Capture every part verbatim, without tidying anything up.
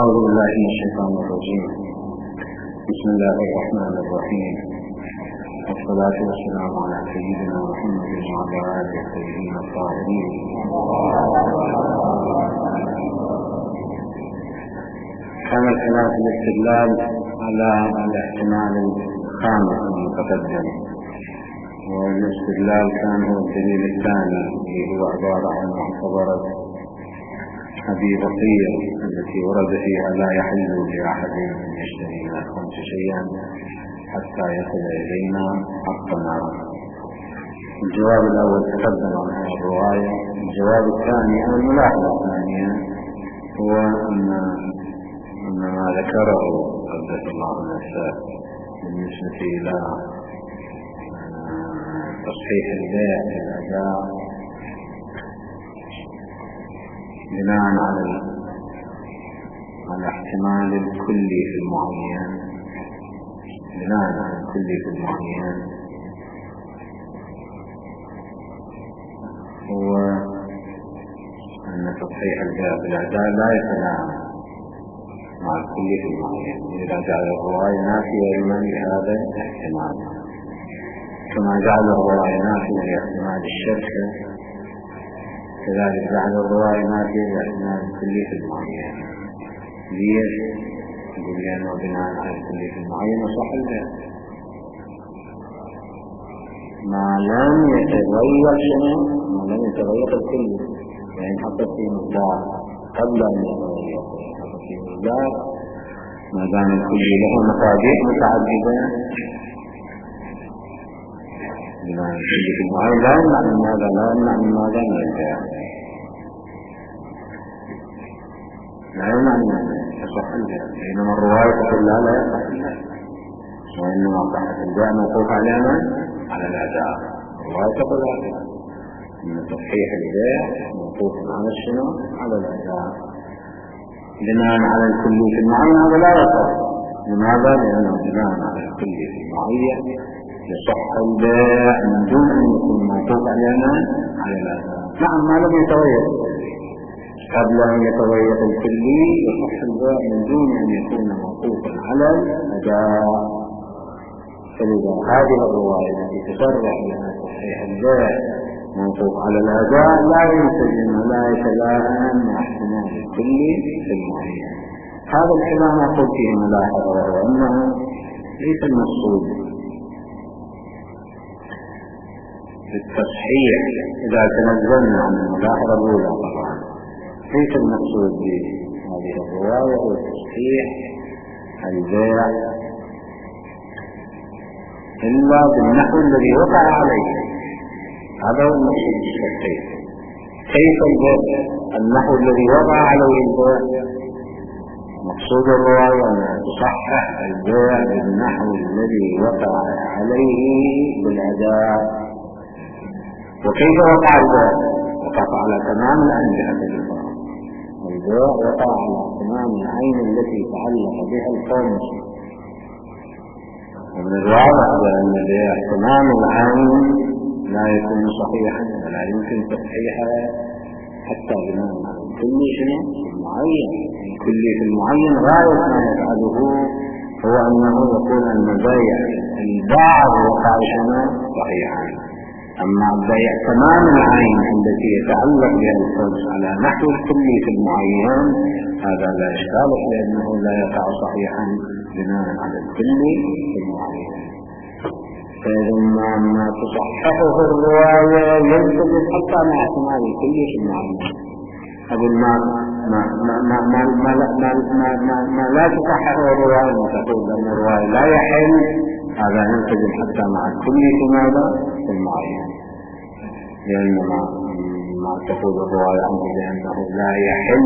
أعوذ بالله من الشيطان الرجيم. بسم الله الرحمن الرحيم، والصلاة والسلام على سيدنا محمد وعلى آله الطيبين الطاهرين. كان الخلاف الاستدلال على الاحتمال الخامس المتقدم، والاستدلال كان هو الدليل الثاني اللي هو عبارة عن معتبرة أبي بصير التي ورد فيها لا يحل لأحد أن يشتري من الخمس شيئا حتى يصل إلينا حقنا. الجواب الأول تقدم عن هذه الرواية. الجواب الثاني أو الملاحظة الثانية هو أن أن ما ذكره قدس الله نفسه بالنسبة إلى تصحيح البيع في الأداء بناء على الاحتمال الكلي في المعين، بناء على الكلي في المعين هو أن تصحيح البيع في الأداء لا يتناهى مع الكلي في المعين إذا جعل الرواية نافية لمن لهذا الاحتمال، كما جعل الرواية نافية لاحتمال الشركة كذلك جعل الرواية نافية لاحتمال الكلي في المعين. ليش؟ يقول لأنه بناء على الكلي في المعين وصح البيع ما لم يتغير شنو؟ ما لم يتغير الكلي، يعني حطت في مقدار قبل أن يتغير، حطت في مقدار ما دام الكلي له مقادير متعددة بناء الكلي في المعين لا يمنع من ماذا؟ لا يمنع من ماذا؟ من البيع، لا يمنع من يصح البيع، بينما الرواية تقول لا لا يصح البيع، وإنما صحة البيع موقوف علينا على الأداء. الرواية تقول هذا أن تصحيح البيع موقوف على الشنو؟ على الأداء بناء على الكلي في المعين. هذا لا يصح. لماذا؟ لأنه بناء على الكلي في المعين يصح البيع من دون أن يكون موقوف علينا على الأداء. نعم ما لم يتغير قبل أن يتغير الكلي يصح البيع من دون أن يكون موقوفا على الأداء. فلذا هذه الرواية التي تصرح لها تصحيح البيع موقوف على الأداء لا ينسجم ولا يتلائم مع احتمال الكلي في المعين. هذا الكلام أقول فيه ملاحظة، وهو أنه ليس المقصود بالتصحيح إذا تنزلنا عن الملاحظة الأولى طبعا ليس المقصود بهذه الرواية هو تصحيح البيع إلا بالنحو الذي وقع عليه. هذا هو المقصود بالتصحيح. كيف البيع؟ النحو الذي وقع عليه البيع. مقصود الرواية أن تصحح البيع بالنحو الذي وقع عليه بالأداء. وكيف وقع البيع؟ وقع على تمام العين بهذا الفرق. البيع وقع على تمام العين التي تعلق بها الخمس، ومن الواضح بأن البيع تمام العين لا يكون صحيحا ولا يمكن تصحيحه حتى بناء على الكلي شنو؟ في المعين. الكلي في المعين غاية ما يفعله هو أنه يكون المبايع البعض وقع شنو؟ صحيحا. أما البيع تمام العين التي يتعلق بها الخمس على نحو الكلي في المعين هذا لا إشكال، لأنه لا يقع صحيحا بناء على الكلي في المعين. فإذا ما تصححه الرواية ينتبه حتى مع احتمال الكلي في المعين. أقول ما ما ما ما ما ما ما ما ما ما لا تصححه الرواية وتقول أن الرواية لا يحل، هذا ينتبه حتى مع الكلي في ماذا؟ في المعين. لأن ما ما تقول الرواية عنه بأنه لا يحل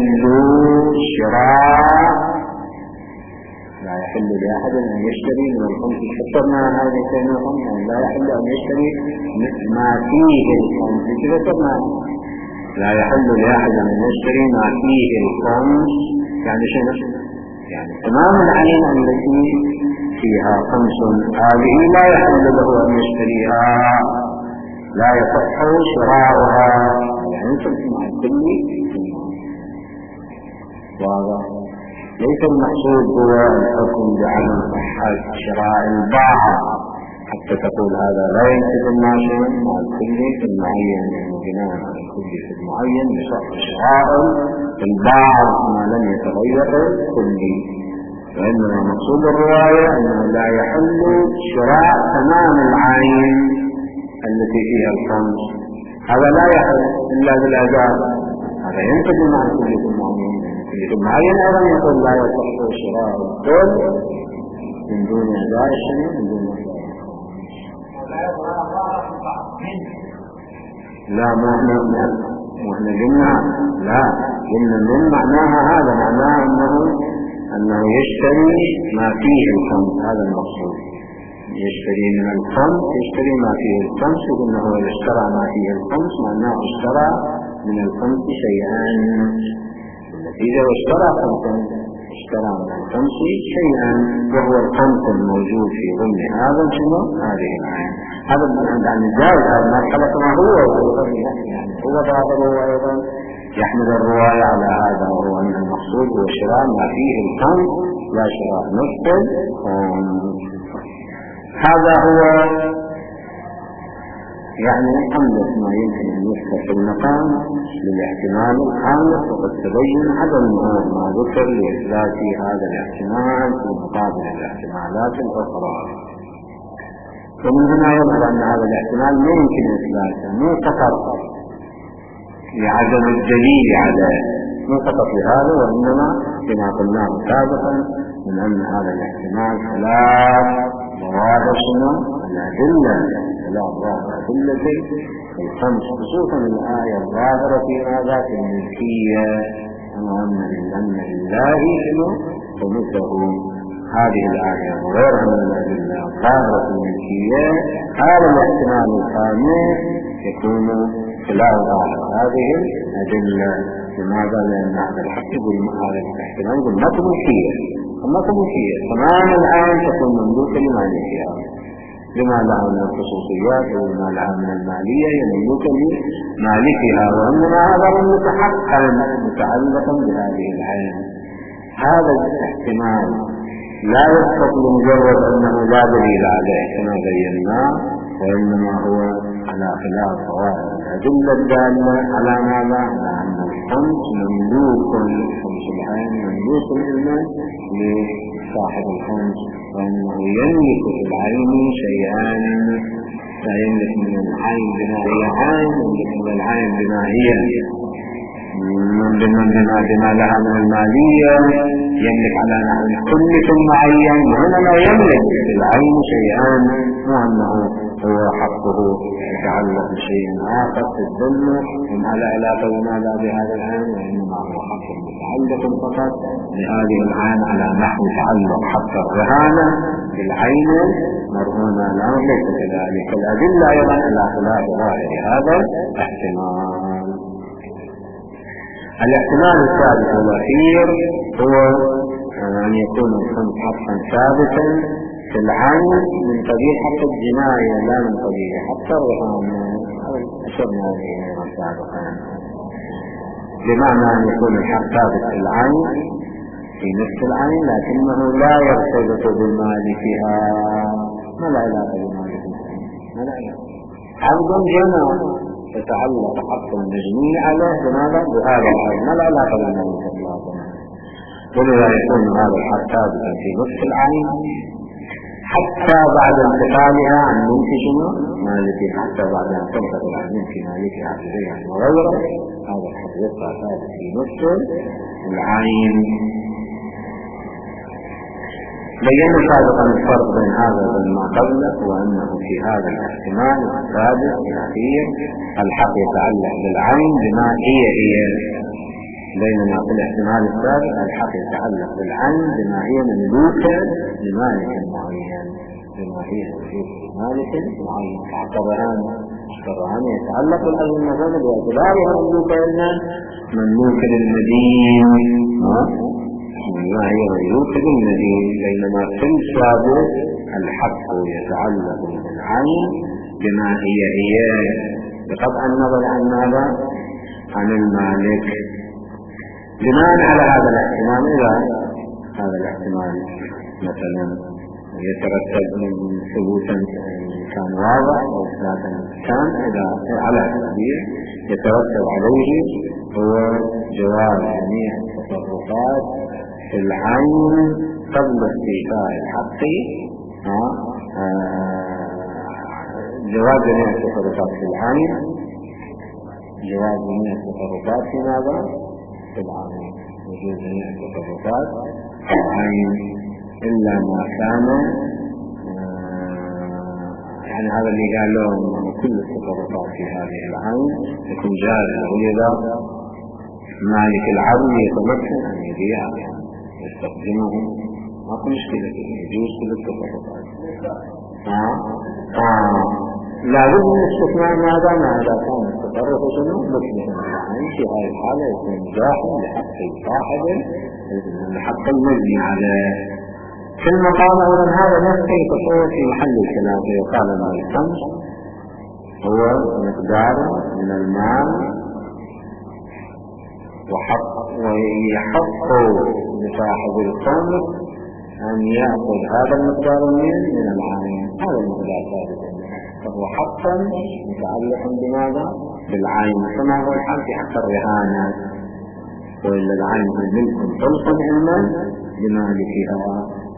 شراء لا يحل لأحد أن يشتري من الخمس. فكرنا هذه كلمة لا يحل أن يشتري ما فيه الخمس. فكرنا لا يحل لأحد أن يشتري ما فيه الخمس، يعني شنو؟ يعني تمام العين التي فيها خمس هذه لا يحل له أن يشتريها، لا يصح شراؤها، يعني تسمع الكل واضح. ليس المقصود هو الحكم بعدم صحة شراء الباعة حتى تقول هذا لا ينتج الناشئ مع الكلي في المعين، يعني بناء على الكلي في المعين بشرط شراء الباعة ما لم يتغير الكلي. فإنما مقصود الرواية أنه لا يحل شراء تمام العين التي فيها الخمس، هذا لا يحل إلا بالأداء، هذا ينتج مع الكلي في المعين. الكلي في المعين أيضا يقول لا يصح شراء الكل من دون أداء الشيء من دون أداء. لا مو احنا مو احنا قلنا لا قلنا من معناها هذا معناه انه انه يشتري ما فيه الخمس، هذا المقصود، يشتري من الخمس يشتري ما فيه الخمس، وانه هو اشترى ما فيه الخمس معناه اشترى من الخمس شيئا، النتيجة واشترى خمسا، اشترى من الخمس شيئا وهو الخمس الموجود في ضمن هذا شنو هذه العين. هذا عن الجائز، هذا ما خلق ما هو يعني هو ظاهره أيضا يحمل الرواية على هذا، وهو أن المقصود هو شراء ما فيه الخمس لا شراء نصف. هذا هو يعني أملك ما يمكن أن يذكر في المقام للاحتمال الخامس، وقد تبين عدم ما ذكر لإثبات هذا الاحتمال في مقابل الاحتمالات الأخرى. ومن هنا يظهر أن هذا الاحتمال لا يمكن إثباته مو فقط لعدم الدليل عليه، مو فقط لهذا، وإنما كما قلناه سابقا من أن هذا الاحتمال ثلاث ظواهر شنو الأدلة، ثلاث ظواهر أدلة الخمس، خصوصا الآية الظاهرة في هذا في الملكية، أن لله شنو خمسه، هذه الآية وغيرها من الأدلة الظاهرة الملكية. هذا الاحتمال الخامس يكون خلال ظاهر هذه الأدلة. لماذا؟ لأن هذا الحق يقول هذا الاحتمال يقول ما ملكية، ما ملكية تمام الآن تكون مملوكة لمالكها، لما لها من الخصوصيات وما لها من المالية هي مملوكة لمالكها، وإنما هذا متحققا متعلقا بهذه العين. هذا الاحتمال لا يسقط لمجرد أنه لا دليل عليه كما بيناه، وإنما هو على خلاف ظواهر الأدلة الدالة على ماذا؟ على أن الخمس مملوك، خمس العين مملوك الإيمان لصاحب الخمس، وأنه يملك في العين شيئان، لا يملك من العين بما هي عين، يملك من العين بما هي من بما بما لها من المالية، يملك على نحو كل معين، وهنا لا يملك في العين شيئان، وأنه هو حقه يتعلق بشيء آخر في الظلم وما لا علاقة بما لا بهذا العين، وإنما هو حق متعلق فقط بهذه العين على نحو تعلق حق الرهانة بالعين مرهونة لا ليس كذلك. الأدلة أيضا على خلاف ظاهر هذا الاحتمال. الاحتمال الثالث والأخير هو أن يكون الخمس حقا ثابتا في العين من قبيل حق الجناية لا من قبيل حق الرهانة، أشرنا به سابقا، بمعنى أن يكون الحق ثابت في العين في نفس العين لكنه لا يرتبط بمالكها، ما لا علاقة بمالكها، ما لا علاقة. عبد جنى يتعلق حق المجني عليه بماذا؟ بهذا العين، ما لا علاقة بمالكها، ولذا يكون هذا الحق ثابتا في نفس العين حتى بعد انتقالها عن ملك شنو؟ مالكها، حتى بعد ان تنتقل عن ملك مالكها عن بيع وغيره، هذا الحق يبقى ثابت في نفس العين. بينا سابقا الفرق بين هذا وما قبله، وانه في هذا الاحتمال الثابت الاخير الحق يتعلق بالعين بما هي هي، بينما في الاحتمال الثالث الحق يتعلق بالعين بما هي مملوكة لمالك معين، بما هي مالك معين. فالرهان الرهان يتعلق بالعين المفروض باعتبارها مملوكة لنا مملوكة للمدين، ما هي مملوكة للمدين، بينما في السابق الحق يتعلق بالعين بما هي هي بقطع النظر عن ماذا؟ عن المالك. بناء على هذا الاحتمال إذا هذا الاحتمال مثلا يترتب من ثبوتا كان واضح أو إثباتا كان، إذا على التعبير يترتب عليه هو جواز جميع التصرفات في العين قبل استيفاء الحق. جواز جميع التصرفات في العين، جواز جميع التصرفات في ماذا؟ في العين، وجود جميع التصرفات في العين إلا ما كان يعني هذا اللي قال لهم كل التصرفات في هذه العين يكون جائزة، ولذا مالك العدل يتمكن أن يبيع يستخدمه، ما في مشكلة، يجوز كل التصرفات. آه. آه. لا بد من استثناء ما دام هذا كان التصرف شنو مكلف العين، في هذه الحالة يكون جاحا لحق صاحبه لحق المبني عليه. في المقام أولا هذا نفسه يتصور في محل الكلام، فيقال أن الخمس هو مقدار من المال وحق ويحق لصاحب الخمس أن يأخذ هذا المقدار من العين، هذا المقدار ثابت فهو حقا متعلق بماذا؟ بالعين، كما هو الحال في حق الرهانة، وإلا العين هو ملك خلصا علما لمالكها.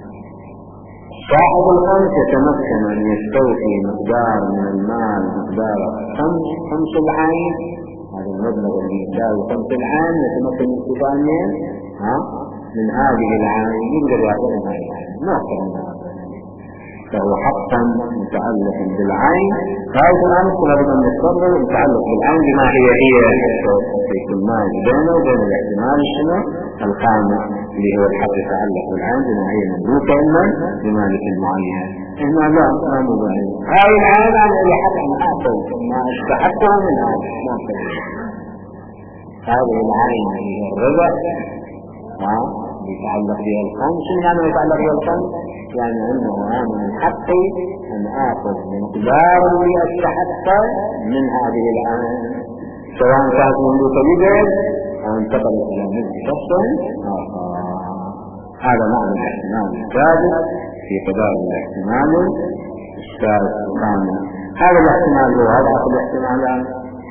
صاحب الخمس يتمكن أن يستوفي مقدار من المال مقدار خمس خمس العين، هذا المبلغ اللي يساوي خمس العين يتمكن استفاء من ها من هذه العين، يقدر يأخذها هذه العين ما أكثر من هذا، فهو حقا متعلق بالعين. هذا الأمر لابد أن يستمر متعلق بالعين بما هي هي يكون مال بينه وبين الاحتمال الشنو الخامس اللي هو الحق يتعلق بالعين بما هي مملوكة إما بمالك المعين. هنا لا ما مبين هاي العين أنا اللي حق أنا أعطي ما استحقه من هذا ما فيه. هذه العين هي الربا ها يتعلق بها الخمس، يعني يتعلق بها الخمس يعني أنه أنا من حقي أن آخذ مقدار اللي أستحقه من هذه العين، سواء كانت مملوكة لبيت أو انتقلت إلى ملك شخص آخر. هذا معنى الاحتمال الثالث في قدر الاحتمال الثالث الخامس. هذا الاحتمال هو هذا الاحتمالات،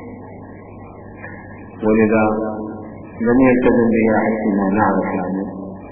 ولذا لم يلتزم به حتى ما نعرف يعني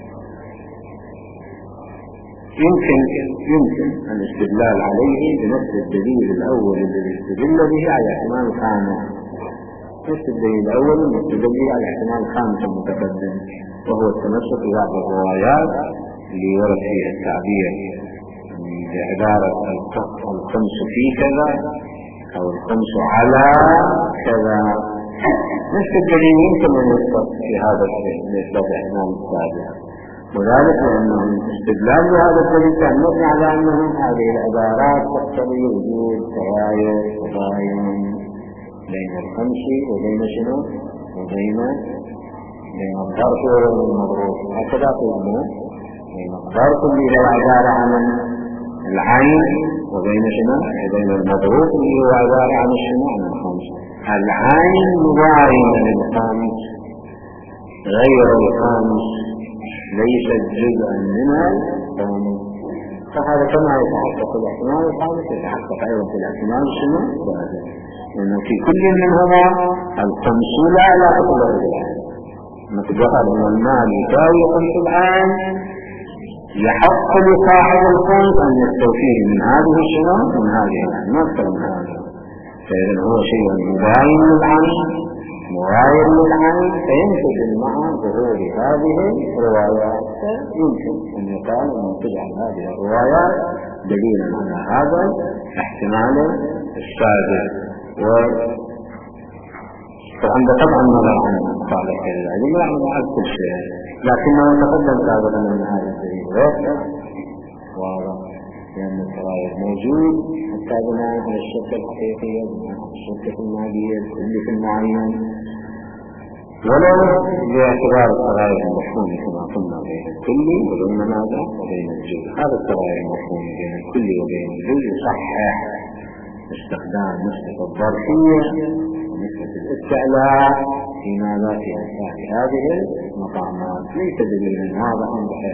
يمكن يمكن الاستدلال عليه بنفس الدليل الأول الذي استدل به على احتمال الخامس، نفس الدليل الأول الذي استدل به على احتمال الخامس المتقدم، وهو التمسك ببعض الروايات اللي ورد فيها التعبير بعبارة الخمس في كذا أو الخمس على كذا. نفس الدليل يمكن أن يثبت في هذا الشيء لإثبات احتمال السابق، وذلك لأنه الاستدلال بهذا الدليل كان مبني على أنه هذه العبارات تقتضي وجود تغاير تباين بين الخمس وبين شنو وبين بين الظرف وبين المضروب، هكذا تقول بين الظرف اللي هو عبارة عن العين وبين شنو وبين المضروب اللي هو عبارة عن شنو عن الخمس. العين مباينة للخمس غير الخمس ليست جزءا منها، فهذا كما يتحقق الاحتمال الخامس يتحقق ايضا في الاحتمال شنو لانه في كل منهما الخمس لا لا تقدر بالعين مقدار من المال يساوي خمس العين، يحق لصاحب الخمس ان يستوفيه من هذه الشنو من هذه العين ما اكثر من هذا. فإذا هو شيء مباين للعين مغاير للعين، فينتج مع ظهور هذه الروايات يمكن أن يقال أن تجعل هذه الروايات دليلا على هذا احتمال السابق. وطبعا طبعا نظر عن مصالح العلم لا عن كل شيء، لكنه تقدم سابقا أن هذا الدليل واقع واضح لأن التغاير موجود حتى بناء على الشركة الحقيقية بناء على الشركة المالية الكلية المعين، ولو باعتبار التغاير المفهومي كما قلنا بين الكلي وبين ماذا وبين الجزء. هذا التغاير المفهومي بين الكلي وبين الجزء يصحح استخدام نسبة الظرفية ونسبة الاستعلاء في ماذا في أمثال هذه المقامات، ليس دليلا واضحا بحيث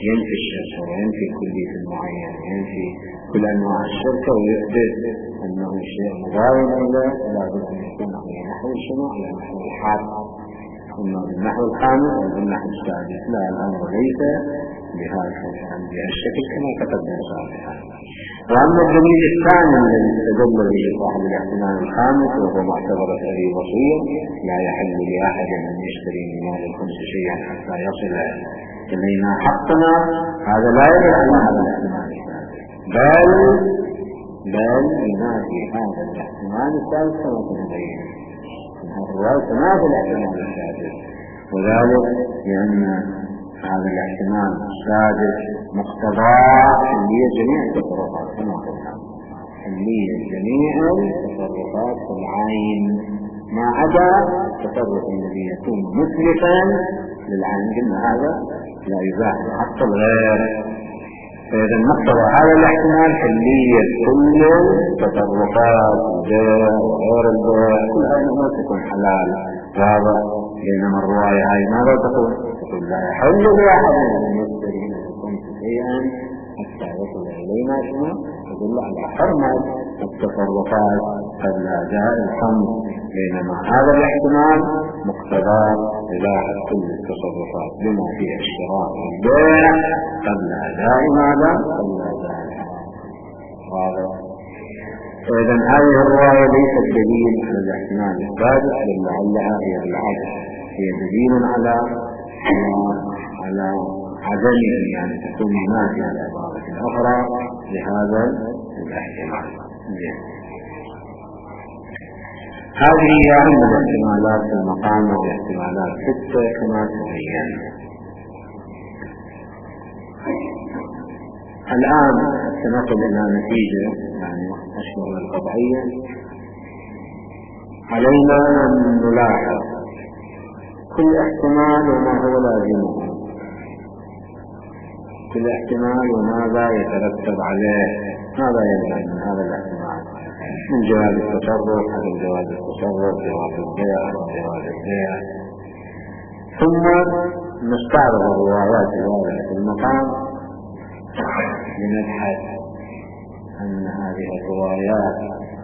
ينفي الشرك وينفي كلية المعين وينفي كل أنواع الشرك ويثبت أنه شيء مضاين له لا بد أن يكون على نحو شنو على نحو الحاد. أما بالنحو الخامس وبالنحو السادس لا، الأمر ليس بهذا الشكل كما تقدم سابقا. وأما الدليل الثاني الذي استدل به صاحب الاحتمال الخامس وهو معتبرة أبي بصير لا يحل لأحد أن يشتري من مال الخمس شيئا حتى يصل إلينا حقنا، هذا لا يدل على هذا الاحتمال الثالث، بل بل ينافي هذا الاحتمال الثالث كما تبين هذا الرواية تنافي الاحتمال الثالث، وذلك لأن هذا الاحتمال السادس مقتضاه حلية جميع التصرفات كما قلنا، حلية جميع التصرفات في العين ما عدا التصرف الذي يكون مثلثا للعين، قلنا هذا لا يباح حتى الغير. فإذا مقتضى هذا الاحتمال حلية كل التصرفات البيع وغير البيع كلها ما تكون حلال، وهذا بينما الرواية هاي ماذا تقول؟ تقول لا يحل لأحد أن يشتري منكم شيئا حتى يصل إلينا شنو؟ تدل على حرمة التصرفات قبل أداء الخمس، بينما هذا الاحتمال مقتضى إباحة كل التصرفات بما فيه الشراء والبيع قبل أداء ماذا؟ قبل أداء الحرام. واضح؟ فإذا هذه الرواية ليست دليل على الاحتمال السادس، بل لعلها هي العكس، هي دليل على على عدمه، يعني تكون منافية العبارة الأخرى لهذا الاحتمال. هذه هي أهم الاحتمالات في المقام، والاحتمالات ستة كما تبين. الآن سنصل إلى نتيجة يعني أشبه القطعية. علينا أن نلاحظ كل احتمال وما هو لازمه، كل احتمال وماذا يترتب عليه، ماذا يلزم من هذا الاحتمال من جواز التصرف، عدم جواز التصرف، جواز البيع، عدم جواز البيع. ثم نستعرض الروايات الواردة في المقام لنبحث أن هذه الروايات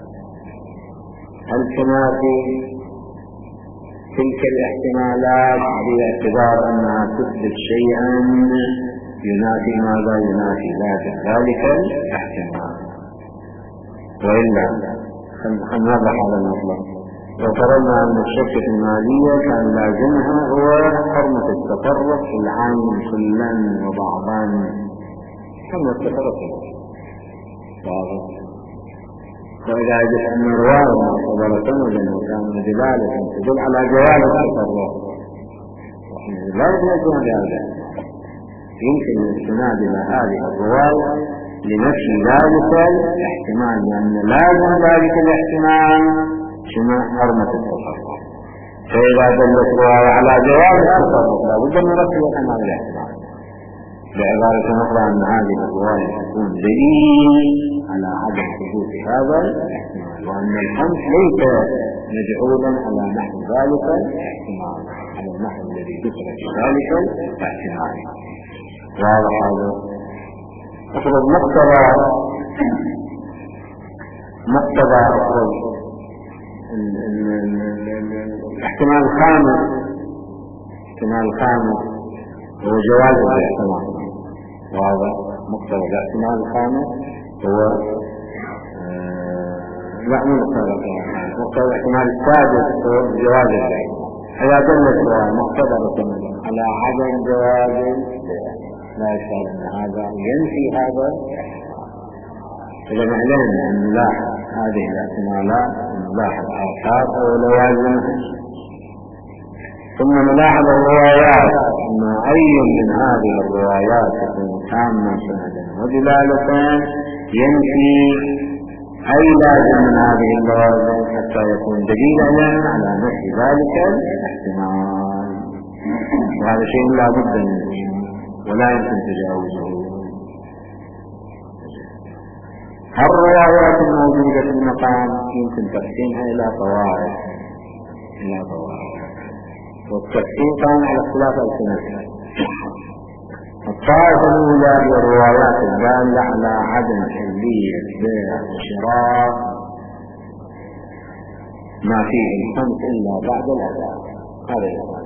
هل تنافي تلك الاحتمالات باعتبار أنها تثبت شيئا ينافي ماذا؟ ينافي ذلك الاحتمال. وإلا خلينا هذا المطلب، لو فرضنا أن الشركة المالية كان لازمها هو حرمة التصرف في العين كلا وبعضا، حرمة التصرف واضح. فإذا جئت أن الرواية معتبرة وجنة كان دلالة تدل على جواز التصرف، لا يمكن هذا، يمكن الاستناد إلى هذه الرواية لنفي ذلك الاحتمال، لأن لازم ذلك الاحتمال شنو؟ حرمة التصرف. فإذا دلت الرواية على جواز التصرف لا بد من رفع هذا الاحتمال. بعبارة أخرى أن هذه الرواية تكون دليل على عدم ثبوت هذا الاحتمال، وأن الخمس ليس مجعولا على نحو ذلك الاحتمال، على النحو الذي ذكر في ذلك الاحتمال. واضح هذا؟ أفرض مقتضى مقتضى أفرض الاحتمال الخامس، الاحتمال الخامس هو جواز الاحتمال. واضح؟ مقتضى الاحتمال الخامس هو لا مو مقتضى مقتضى الاحتمال السادس هو جواز الاحتمال. إذا دلت مقتضى على عدم جواز لا يشعر أن هذا ينفي هذا. إذا علينا أن نلاحظ هذه الاحتمالات ونلاحظ آثار ولوازمها، ثم نلاحظ الروايات أن أي من هذه الروايات تكون تامة سندا ودلالة ينفي أي لازم من هذه اللوازم حتى يكون دليلا على نفي ذلك الاحتمال، وهذا شيء لا بد منه ولا يمكن تجاوزه. الروايات الموجودة في المقام يمكن تقسيمها إلى طوائف إلى طوائف والتقسيم كان على اختلاف السنة. الطائفة الأولى هي الروايات الدالة على عدم حلية بيع وشراء ما فيه الخمس إلا بعد الأداء. هذا يقول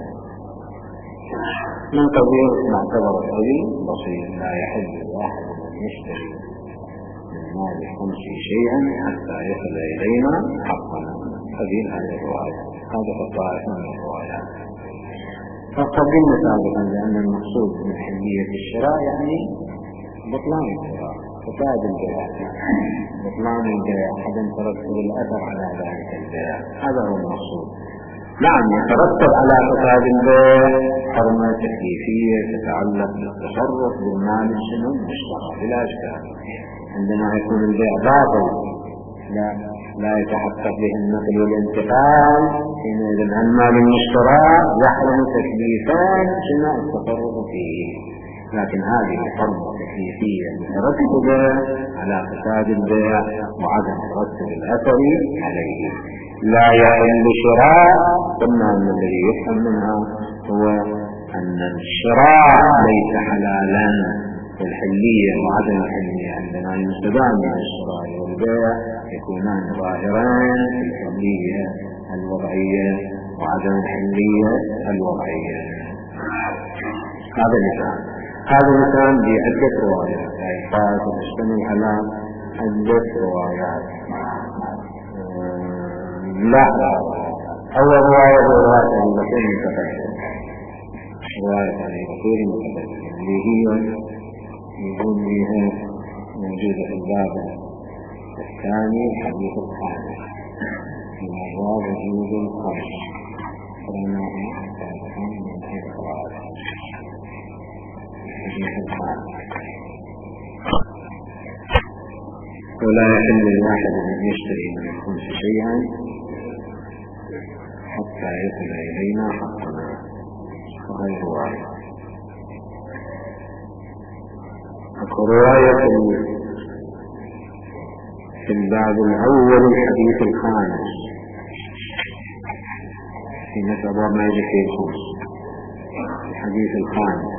من قبيل معتبر القليل بسيط لا يحل واحد أن يشتري من مال الخمس شيئا حتى يصل إلينا حقنا. قبيل هذه الرواية. هذا الطائفة من الروايات. فقدمنا سابقا لأن المقصود من حلية الشراء يعني بطلان الشراء، فساد البيع، بطلان البيع، عدم ترتب الأثر على ذلك البيع. هذا هو المقصود. نعم يترتب على فساد البيع حرمة تكليفية تتعلق بالتصرف بالمال الشنو المشترى بلا إشكال. عندما يكون البيع باطل لا لا يتحقق به النقل والانتقال، حينئذ المال المشترى يحرم تكليفان شنو التصرف فيه. لكن هذه الحرمة التكليفية مترتبة على فساد البيع وعدم ترتب الأثر عليه. لا يحل شراء، ثم الذي يفهم منها هو أن الشراء ليس حلالا. الحلية وعدم الحلية عندما ينسبان من الشراء والبيع يكونان ظاهران في الحلية الوضعية وعدم الحلية الوضعية. هذا مثال. هذا مثال بعدة روايات، أي قائد تشتمل على عدة روايات. لا أول رواية هي رواية أبي بكر المتقدم، رواية أبي بكر المتقدم اللي هي يقول بها موجودة في الباب الثاني الحديث الخامس من أبواب وجود الخمس قرأناه سابقا من حيث الرواية. الحديث الخامس: ولا يحل لواحد أن يشتري من الخمس شيئا حتى يصل إلينا حقنا. وهي رواية. رواية في الباب الأول الحديث الخامس في نسبة ما يجي فيه الخمس. الحديث الخامس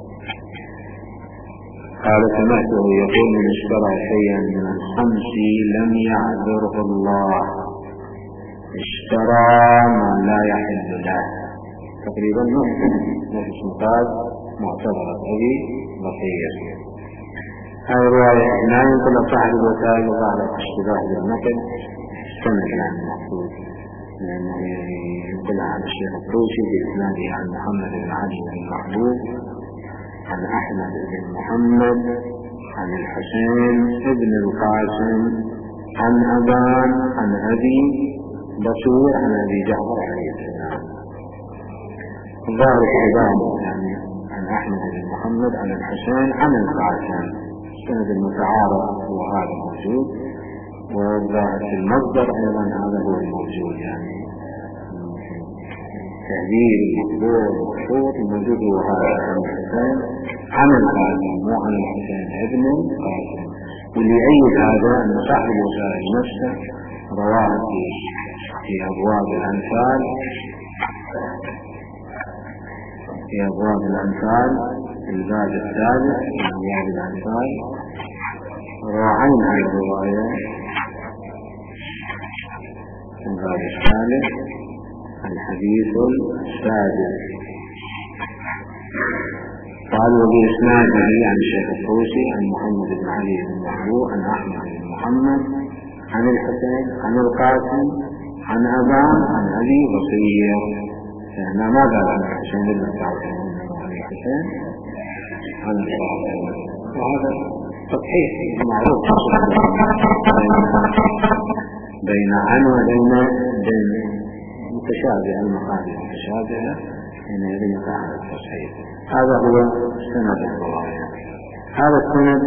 قال: سمعته يقول: من اشترى شيئا من الخمس لم يعذره الله، اشترى ما لا يحل له. تقريبا نفس مقال معتبرة أبي بصير. هذه الرواية لا ينقل صاحب الوسائل وظهر اشتباه بالنقل سند عن المحفوظ، لأنه ينقلها عن الشيخ الطوسي بإسناده عن محمد بن علي بن محبوب عن أحمد بن محمد عن الحسين بن القاسم عن أبان عن أبي بصير عن أبي جعفر عليه السلام. ظاهر اشتباه يعني عن أحمد بن محمد عن الحسين عن القاسم، السند المتعارض هو هذا الموجود، والظاهر في المصدر أيضا هذا هو الموجود. يعني التعبير المطبوع المخطوط الموجود هو هذا عن الحسين عن القاسم مو عن الحسين ابن القاسم. واللي يؤيد هذا أن صاحب الوسائل نفسه رواه في في أبواب الأنفال في أبواب الأنفال في الباب الثالث من أبواب الأنفال روعين عن الرواية في الباب الثالث الحديث السادس. قال: وبإسناده عن الشيخ الطوسي عن محمد بن علي بن محبوب عن أحمد بن محمد عن الحسين عن القاسم عن أبان عن أبي بصير. فهنا ما قال عن الحسين بن القاسم عن الحسين عن القاسم، وهذا تصحيح معروف بين عن وبين بين متشابهة، المقال المتشابهة حينئذ يقع التصحيح. هذا هو سند الرواية. هذا السند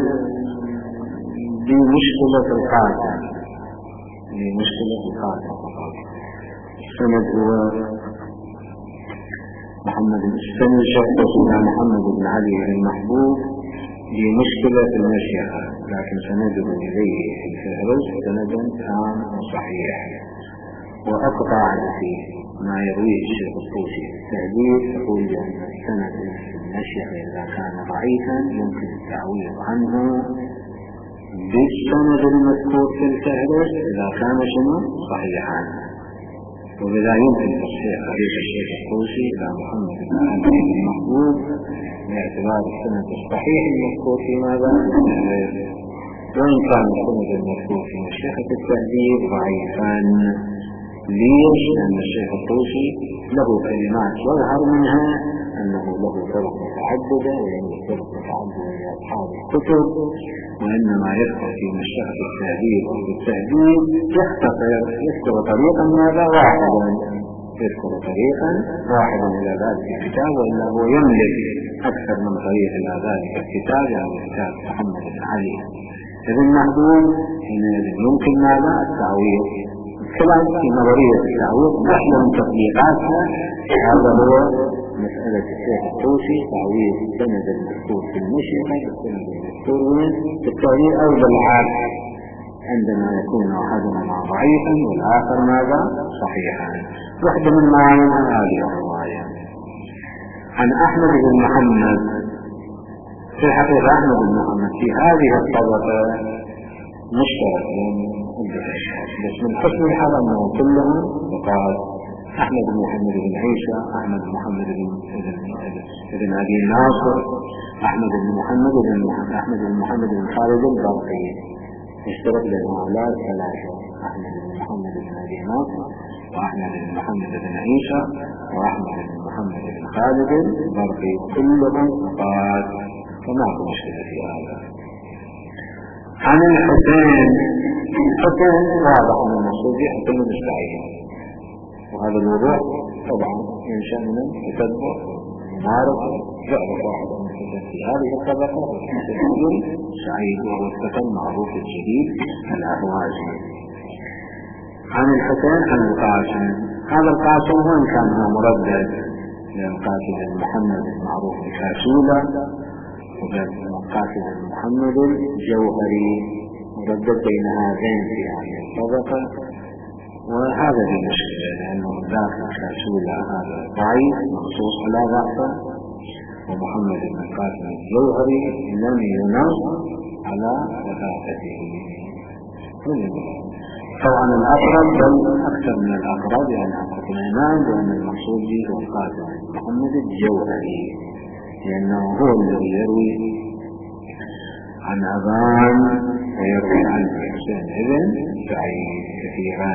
بمشكلة القاسم بمشكلة القاسم فقط. السند هو محمد السند شخص إلى محمد بن علي المحبوب بمشكلة المشيخة، لكن سنده إليه في الفهرس سند تام وصحيح وأقطع فيه. ما يرويه الشيخ الطوسي في التهذيب، يقول بأن السند المشيخ إذا كان ضعيفا يمكن التعويض عنه بالسند المذكور في الفهرس إذا كان شنو صحيحا، وبذا يمكن تصحيح حديث الشيخ الطوسي إلى محمد بن علي المحبوب باعتبار السند الصحيح المذكور في ماذا؟ وإن كان السند المذكور في مشيخة التهذيب ضعيفا. ليش؟ لأن الشيخ الطوسي له كلمات يظهر منها أنه له طرق متعددة، ويعني طرق متعددة لأصحاب الكتب، وإنما يذكر في مشيخة التهذيب أو في التهذيب يختصر يذكر طريقا ماذا واحدا يذكر طريقا واحدا إلى ذلك الكتاب، وإلا هو يملك أكثر من طريق إلى ذلك الكتاب، يعني كتاب محمد بن علي ابن محبوب. حينئذ يمكن ماذا التعويض كلام في نظرية التعويض واحدة من تطبيقاتها. هذا هو مسألة الشيخ الطوسي، تعويض السند المذكور في المشيخة بالسند المذكور في التعويض، أو بالعكس عندما يكون أحدهما ضعيفا والآخر ماذا صحيحا. واحدة من معاني هذه الرواية عن أحمد بن محمد. في الحقيقة أحمد بن محمد في هذه الطبقة مشترك بين بس من حسن الحال أنه كلهم وقال أحمد بن محمد بن عيسى، أحمد بن محمد بن ابن أبي ناصر، أحمد بن محمد بن أحمد بن محمد بن خالد البرقي، اشترك بين هؤلاء ثلاثة: أحمد بن محمد بن أبي ناصر، وأحمد بن محمد بن عيسى، وأحمد بن محمد بن خالد البرقي، كلهم وقال، فما في مشكلة في هذا. عن الحسين، الحسين واضح أن المقصود به حسين بن سعيد، وهذا الموضوع طبعا ينشأ من التتبع ممارسة جعل واحد من الحسين في هذه الطبقة حسين بن سعيد، وهو الفتى المعروف الجديد الأهوازي. عن الحسين عن القاسم، هذا القاسم هو إن كان هو مردد للقاسم محمد المعروف بكاسولة، وقاسم محمد الجوهري مردد بين هذين في هذه الطبقة، وهذا في مشكلة لأنه داخل كاسولة هذا ضعيف مخصوص على ضعفه، ومحمد بن قاسم الجوهري لم ينص على وثاقته. طبعا الأقرب بل أكثر من الأقرب يعني اطمئنان بأن المقصود به هو القاسم محمد الجوهري، لأنه هو الذي يروي عن أبان ويروي عن حسين بن سعيد كثيرا.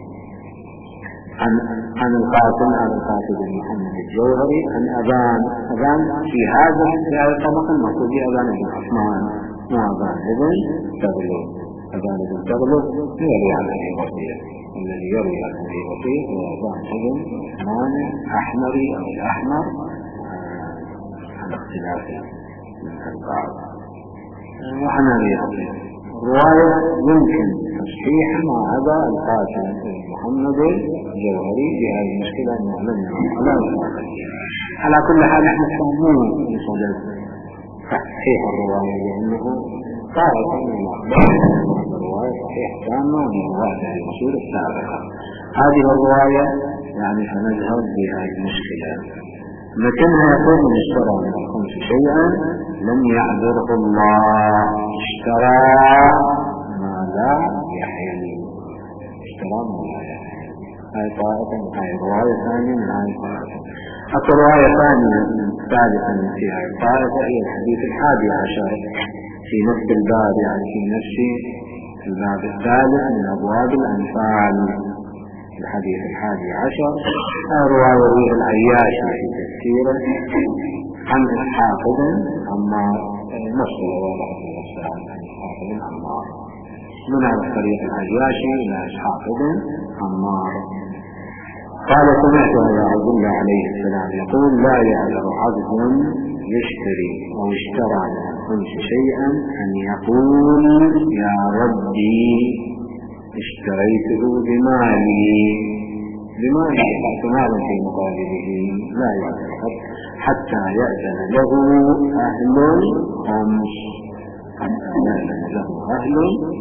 عن عن القاسم عن القاسم بن محمد الجوهري عن أبان. أبان في هذا في هذا الطبقة المقصود به أبان بن عثمان وأبان بن تغلب. أبان بن تغلب يروي عن أبي وفيع، الذي يروي عن أبي وفيع هو أبان بن عثمان أحمري أو الأحمر على اختلاف الألقاب. وعن أبي وفيع رواية يمكن تصحيحا مع هذا القاسم محمد الجوهري بهذه المشكلة أنه لم يعلم على كل حال. نحن نسميه بصدد تصحيح الرواية، لأنه طارق من الأخبار أن الرواية صحيح تامة من رواية الرسول السابقة. هذه الرواية يعني سنذهب بهذه المشكلة. لكنها يقول من اشترى من الخمس شيئا لم يعذره الله، اشترى ما لا يحل، اشترى ما لا يحل. هاي طائفة من هاي رواية ثانية من هاي طائفة. حتى رواية ثانية ثالثة من في هاي الطائفة هي الحديث الحادي عشر في نفس الباب، يعني في نفس الباب الثالث من أبواب الأنفال. الحديث الحادي عشر رواية روح العياشي في تفسيره عن إسحاق بن عمار، نص الواضح في الأسفل عن إسحاق بن عمار من هذا الطريق العياشي إلى إسحاق بن عمار. قال سمعت أبا عبد الله عليه السلام يقول: لا يعذر عبد يشتري أو اشترى من الخمس شيئا أن يقول يا ربي اشتريته بمالي، بمالي أعطيت مالا في مقابله، لا يعذر حتى يأذن له أهل الخمس، حتى يأذن له أهل الخمس.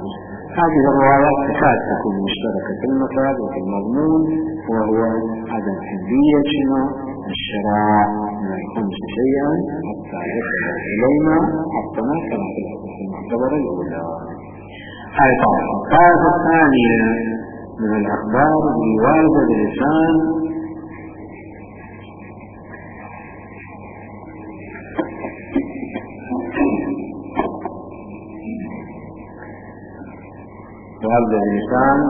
هذه الروايات تكاد تكون مشتركة في المفاد وفي المضمون، وهو عدم حلية شنو الشراء من الخمس شيئا حتى يصل إلينا حتى ما كان في المعتبر الأولى. هاي طبعا. الطائفة الثانية من الأخبار برواية اللسان وهذا اللسان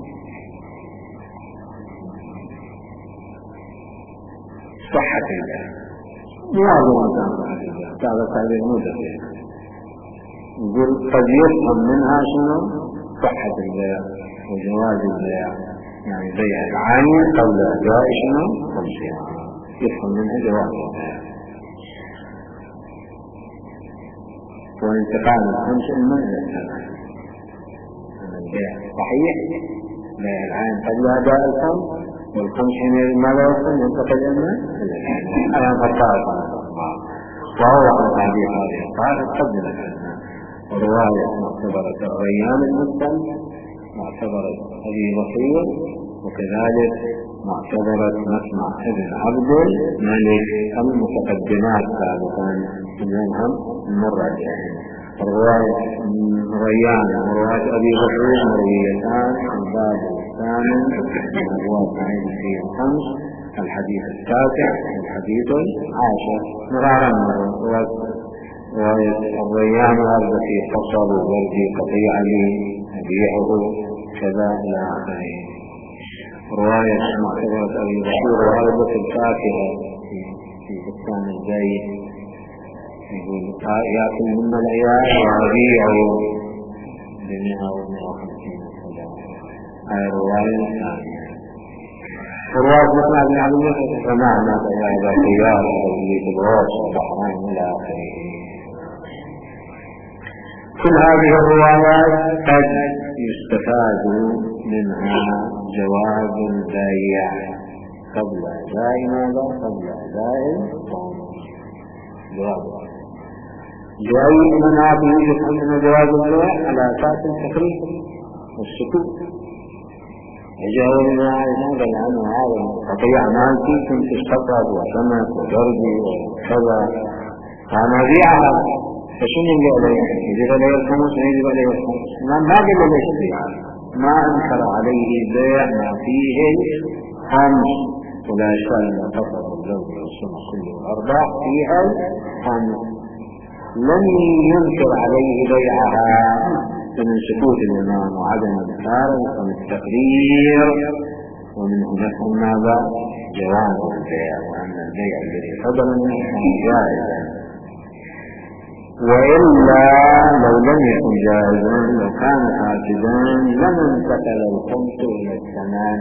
صحة الله مواظبة صحة الله. هذا تعبير مدرس يقول قد يفهم منها شنو صحة البيع وجواز البيع، يعني بيع العين قبل أداء شنو خمسها، يفهم منها جواز البيع وانتقال الخمس من الثمن. البيع صحيح بيع العين قبل أداء الخمس، والخمس حين ماذا يكون ينتقل إلى أنا فقط وهو هذه هذه الطائفة قبل الأداء. رواية معتبرة الريان المسلم، معتبرة أبي بصير، وكذلك معتبرة مسمع ابن عبد الملك. المتقدمات سابقا منهم المراجعين. رواية ريان ورواية أبي بصير مرويتان في الباب الثامن من أبواب عين في الخمس، الحديث التاسع والحديث العاشر. مرارا رواية الريان هذا في حصل وردي قطيع لي أبيعه كذا إلى آخره. رواية معتبرة أبي بصير وهذا الفاكهة في بستان الزيت يقول يأكل مما العيال وأبيعه بمئة ومئة وخمسين سلام. هاي الرواية الثانية. رواية مثل ابن عبد الملك سمعنا بهذا خيار اللي في الغوص وبحرين إلى آخره. كل هذه الروايات قد يستفاد منها جواز البيع قبل أداء ماذا؟ قبل أداء الخمس. جواز جاي مناطق يفهم من جواز البيع على أساس التقريب والسكوت. يجاوبنا هذا لأنه هذا قطيع مالتي كنت اشتقت وسمك وجربي وكذا فأنا بيعها، فشنو يجب عليه؟ يجب عليه الخمس ويجب عليه الخمس. ما قال ليش البيع، ما أنكر عليه البيع ما فيه خمس، ولا شأن قصر الزوج والسمع كله الأربع فيها خمس. لم ينكر عليه بيعها من سكوت الإمام وعدم الإنكار ومن التقرير، ومن هناك ماذا؟ جواز البيع، وأن البيع الذي فضل منه جائز. وإلا لو لم يكن جائزا لو كان فاسدا لم انتقل الخمس إلى الثمان.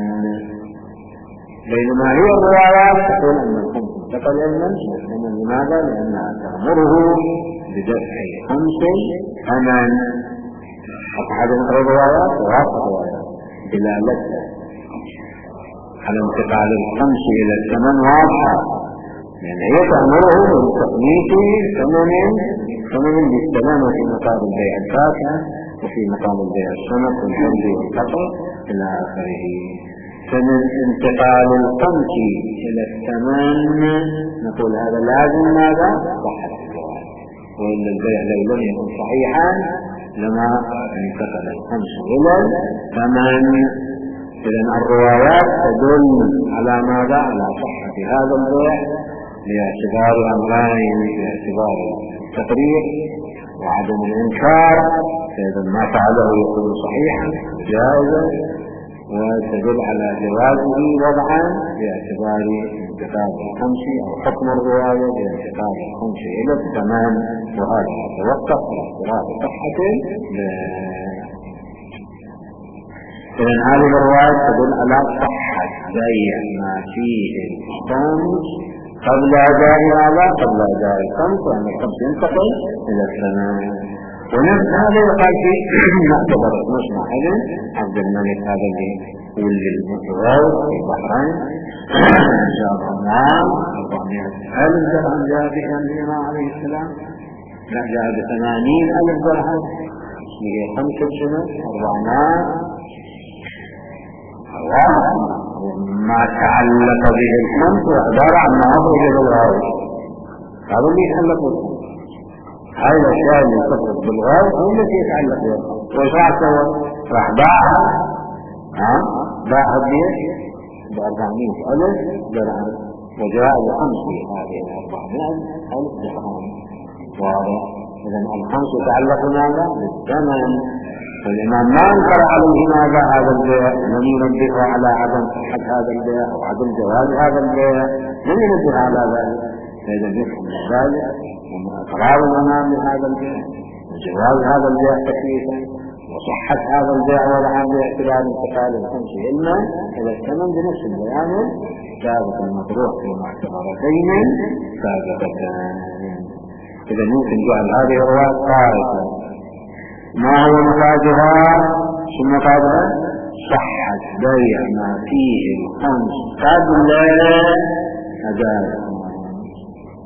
بينما هي الروايات تقول أن الخمس انتقل إلى الثمان. لماذا؟ لأنها تأمره بدفع خمس ثمان. أحد الروايات وآخر روايات دلالتها على انتقال الخمس إلى الثمان واضحة، يعني هي تأمره بتقنية ثمن ثمن بالسلامة في مقام البيع الفاكهة وفي مقام البيع السمك والحمد والقطر إلى آخره. فمن انتقال الخمس إلى الثمان نقول هذا لازم ماذا؟ صحة الرواية، وإلا البيع لو لم يكن صحيحا لما انتقل الخمس إلى الثمان. إذن الروايات تدل على ماذا؟ على صحة هذا البيع باعتبار أمرين، باعتبار التقرير وعدم الإنكار. فإذا ما فعله يكون صحيحا جائزا، وتدل على جوازه وضعا باعتبار انتقال الخمس أو حكم الرواية بانتقال الخمس إلى الثمان، وهذا يتوقف على اعتراف صحة. إذن هذه الرواية تدل على صحة بيع ما فيه الخمس قبل أداء ماذا؟ قبل أداء الخمس، وأن الخمس ينتقل إلى الثمان. ونفس هذا يقال في معتبر مسمع ابن عبد الملك هذا اللي ولي المتغاوط في البحرين جاب عمان أربعمائة ألف درهم جاء في أيام الإمام عليه السلام، لا جاء بثمانين ألف درهم هي خمسة سنة أربعمائة واحد ما تعلق به الخمس وعبارة عن معاضر بالغاية. هذا اللي يتعلق بالخمس. هاي الأشياء اللي تفرق بالغاية هو التي يتعلق بالخمس. وإيش راح سوى؟ راح باع ها باع البيت بأربعمائة ألف درهم وجاء بخمس هذه أربعمائة ألف درهم. واضح؟ إذا الخمس يتعلق ماذا؟ بالثمن. فالإمام ما انكر عليه ماذا هذا البيع، لم ينبه على عدم صحة هذا البيع أو عدم جواز هذا البيع، لم ينبه على ذلك. فإذا يفهم ذلك ومن أقرار الإمام بهذا البيع وجواز هذا البيع تكليفا وصحة هذا البيع وضعا باعتبار انتقال الخمس إلا إذا الثمن بنفس البيان ثابت المطروح في معتبرتين ثابتتان. إذا ممكن جعل هذه الرواية طائفة. ما هو مفادها؟ شو مفادها؟ صحة بيع ما فيه الخمس قبل أداء الخمس.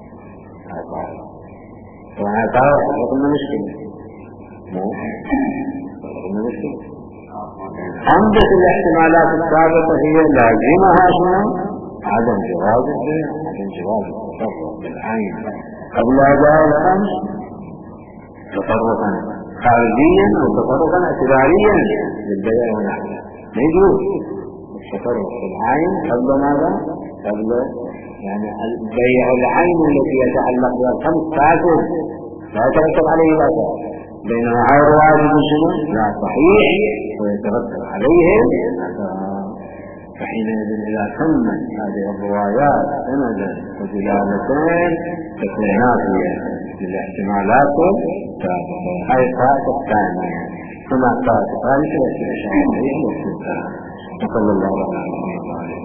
وهذا طائفة قلنا مشكلة مو قلنا مشكلة. عندك الاحتمالات الثابتة هي لازمها شنو؟ عدم جواز البيع، عدم جواز التصرف بالعين قبل أداء الخمس تصرفا خارجيا أو تصرفا اعتباريا للبيع ونحوه. لا يجوز التصرف بالعين قبل ماذا؟ قبل يعني البيع العين التي يتعلق بها الخمس فاسد لا يترتب عليه الأثر، بينما غير واجب شنو؟ لا صحيح ويترتب عليه الأثر. فحينئذ إذا تمت هذه الروايات سندا ودلالتين تكون نافية للاحتمالات الثابتة. هاي الطائفة الثانية. ثم الطائفة الثالثة التي أشار إليها وصلها. وصلى الله عليه وسلم.